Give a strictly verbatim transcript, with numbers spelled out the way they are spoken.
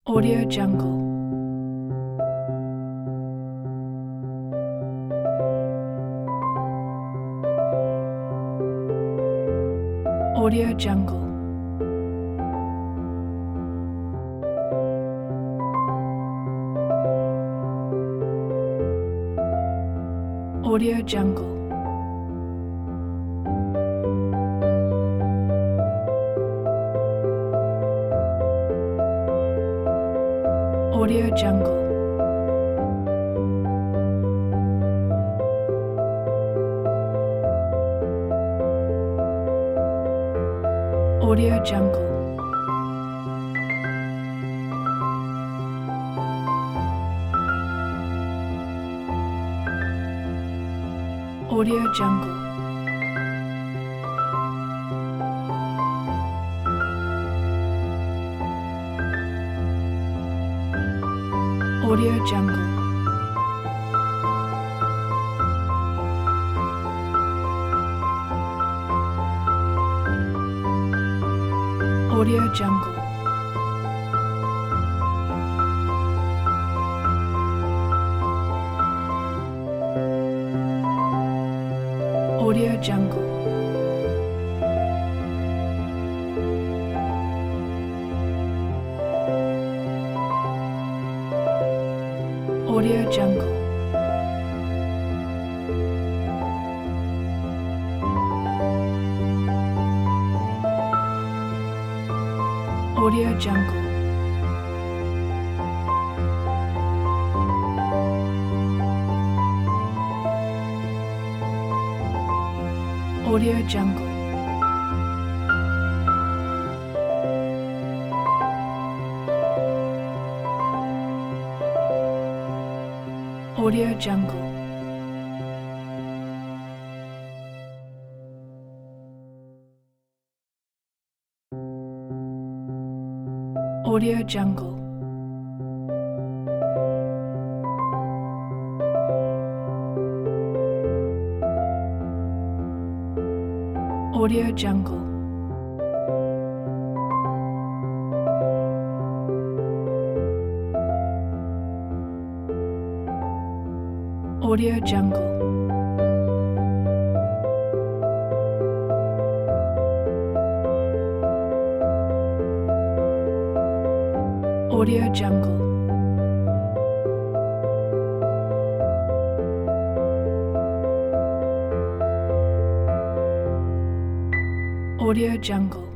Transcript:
Audio Jungle. Audio Jungle. Audio Jungle. Audio Jungle. Audio Jungle. Audio Jungle. Audio Jungle. Audio Jungle. Audio Jungle. Audio Jungle. Audio Jungle. Audio Jungle. Audio Jungle. Audio Jungle. Audio Jungle. Audio Jungle. Audio Jungle. Audio Jungle.